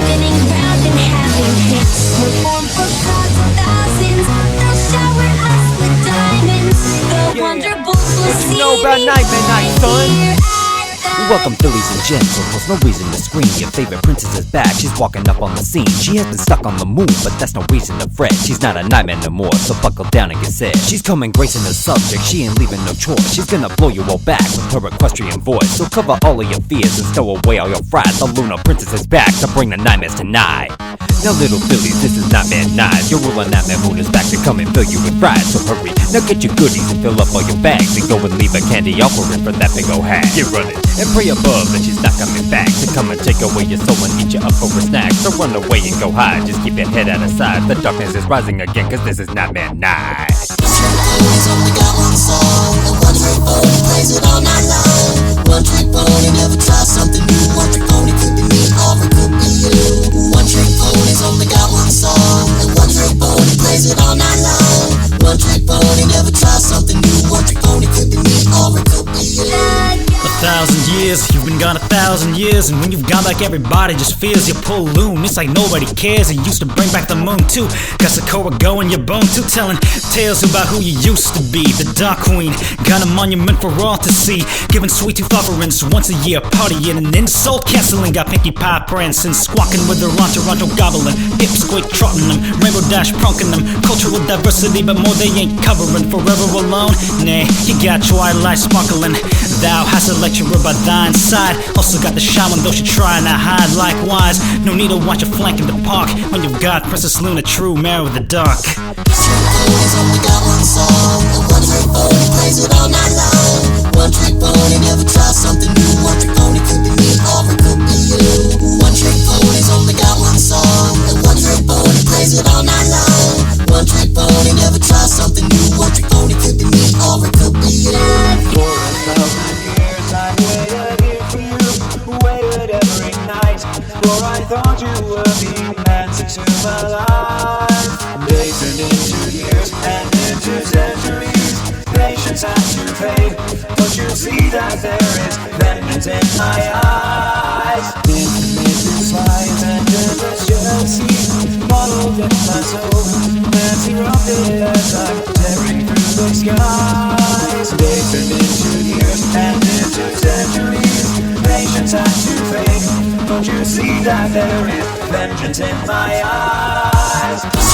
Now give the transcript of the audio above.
spinning round and having hits. Perform for crowds of thousands, they'll shower us with diamonds. The Wonderbolts will What you see know about me Nightmare Night, right son? here at the Welcome, Phillies and gentles, no reason to scream. Your favorite princess is back, she's walking up on the scene. She has been stuck on the moon, but that's no reason to fret. She's not a nightmare no more, so buckle down and get set. She's coming gracing the subject, she ain't leaving no choice. She's gonna blow you all back with her equestrian voice. So cover all of your fears and stow away all your fright. The Lunar Princess is back to bring the nightmares tonight. Now little Phillies, this is Nightmare Night. Your ruler Nightmare Moon is back to come and fill you with fright. So hurry, now get your goodies and fill up all your bags. And go and leave a candy offering for that big old hag. Get running and pray above that she's not coming back to come and take away your soul and eat you up for a snack. So run away and go hide, just keep your head out of sight. The darkness is rising again, cause this is Nightmare Night. Always only got one song, and one trick pony plays it all night long. One trick pony never tries something new. One trick pony could be me or it could be you. One trick pony's only got one song, and one trick pony plays it all night long. One trick pony never tries something new. One trick pony could be me or it could be you. 1,000 years, you've been gone 1,000 years, and when you've gone back, everybody just feels your balloon. It's like nobody cares. You used to bring back the moon too. Got Sakura going your bone too, telling tales about who you used to be. The Dark Queen, got a monument for all to see. Giving sweet tooth offerings once a year, partying and insult canceling. Got Pinkie Pie prancing, squawking with her entourage gobbling, pipsqueak trotting them, Rainbow Dash pronking them. Cultural diversity, but more they ain't covering. Forever alone, nah, you got Twilight sparkling. Thou hast a lecturer by thine side. Also got the shaman, though she trying to hide. Likewise, no need to watch a flank in the park when you've got Princess Luna, true mare of the dark. Pony's only got one song, and one trick pony plays it all night long. One trick pony never tries something new. One trick pony could be me or it could be you. One trick pony's only got one song, and one trick pony plays it all night long. One trick pony never tries something new. One trick pony could be me or it could be you. For 1,000 years I waited here for you, waited every night. For I thought you were the answer to my life. Days turned into years and into centuries. Patience had to fade. Don't you see that there is vengeance in my eyes? Infinite spies and endless jealousy bottled in my soul, and erupted as I'm tearing through the skies. Days turned into years and into centuries. Patience had to fade. Don't you see that there is vengeance in my eyes?